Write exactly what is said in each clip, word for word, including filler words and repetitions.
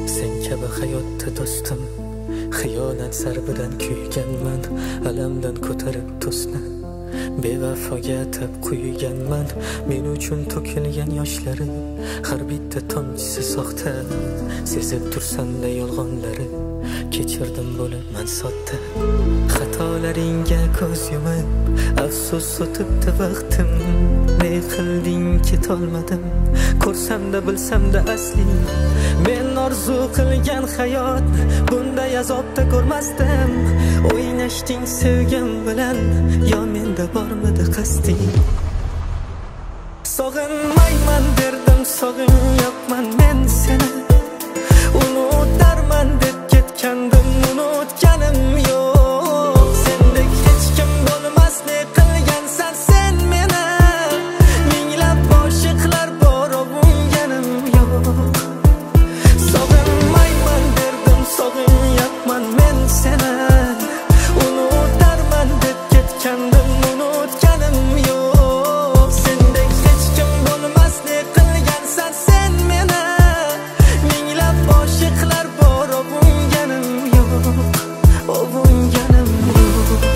sen kabi hayotda do'stim, xiyonat zarbidan kuyganman, alamdan ko'tarib to'sni bevafoga atab quyganman. Men uchun to'kilgan yoshlari har bitta tomchisi soxta, sezib tursanda yolg'onlari kechirdim bo'laman sodda. Xatolaringga ko'z yumib afsus o'tibdi vaqtim, ne qilding ketolmadim, ko'rsamda bilsamda asli men orzu qilgan hayot bunday azobda ko'rmasdim. O'ynashding sevgim bilan, yo menda bormidi qasding? Sog'inmayman derdim, sog'inyapman men seni, unutarman deb ketgandim, unutganim yo'q. Sendek hech kim bo'lmas, ne qilgansan sen meni, minglab oshiqlar bor, ovunganim yo'q. Sog'inmayman derdim, sog'inyapman men seni, unutarman deb ketgandim, unutganim yo'q. Sendek hech kim bo'lmas, ne qilgansan sen meni, minglab oshiqlar bor, ovunganim yo'q, ovunganim yo'q.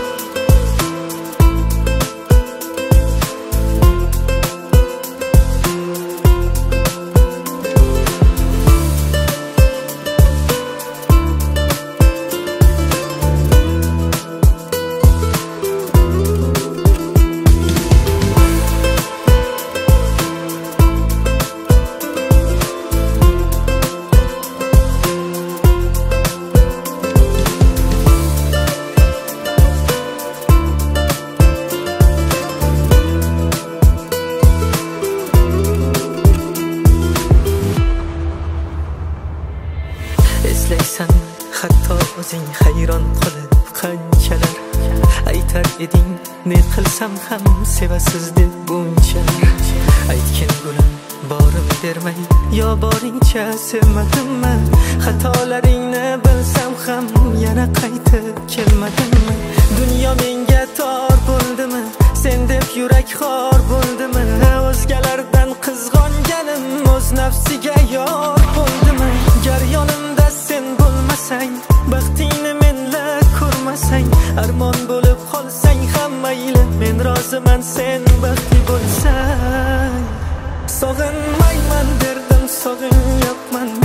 Eslaysan hatto o'zing hayron qolib qanchalar aytar eding, ne qilsam ham sevasiz deb bunchalar. Aytgin gulim borim bermay, yo boringcha sevmadimmi? Xatolaringni bilsam ham yana qaytib kelmadimmi? Dunyo menga tor bo'ldimi, sen deb yurak xor bo'ldimi? O'zgalardan qizg'onganim o'z nafsiga yor bo'ldimi? Gar yonimda sen bo'lmasang, baxtingni menla ko'rmasang, armon bo'lib qolsang ham mayli, men roziman sen baxtli bo'lsang. Sog'inmayman derdim, sog'inyapman